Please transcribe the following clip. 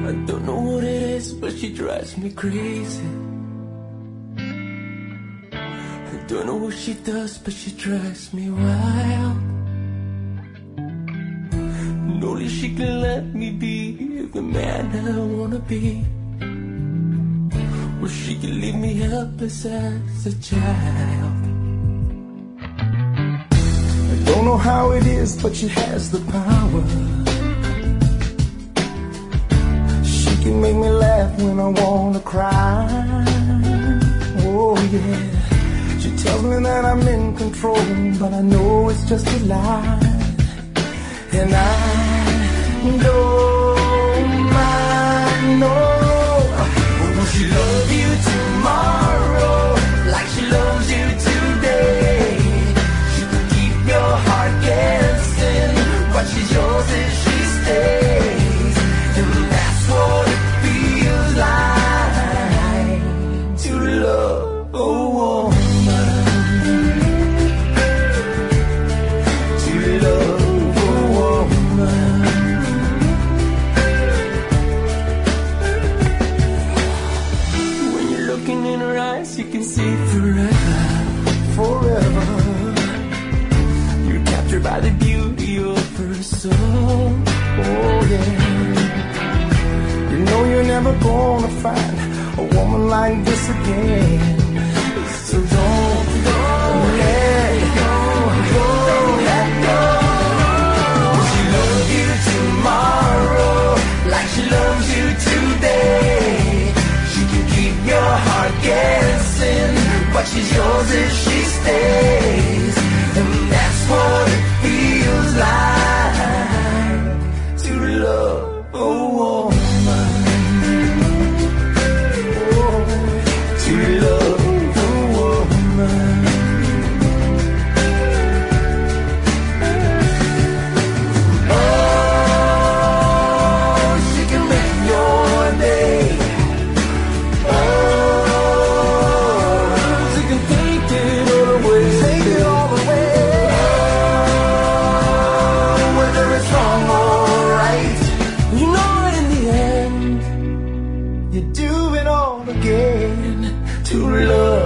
I don't know what it is, but she drives me crazy. I don't know what she does, but she drives me wild. And only she can let me be the man I wanna be. Or she can leave me helpless as a child. I don't know how it is, but she has the power. She can make me laugh when I wanna cry. Oh yeah. She tells me that I'm in control, but I know it's just a lie. And I don't mind, no. Will she love you tomorrow like she loves you today? She can keep your heart guessing, but she's yours if she stays. And that's what it feels like to love a woman. To love a woman. When you're looking in her eyes, you can see forever, forever. You're captured by the beauty of her soul. Oh yeah. You know you're never gonna find a woman like this again. So don't let go. Will she love you tomorrow like she loves you today? She can keep your heart guessing, but she's yours if she stays. And that's what it feels like to love a woman. Oh, to love a woman. Oh, she can make your day. Oh, she can take it all away. Take it all away. Oh, whether it's wrong or right, you know in the end, you do it all again to love.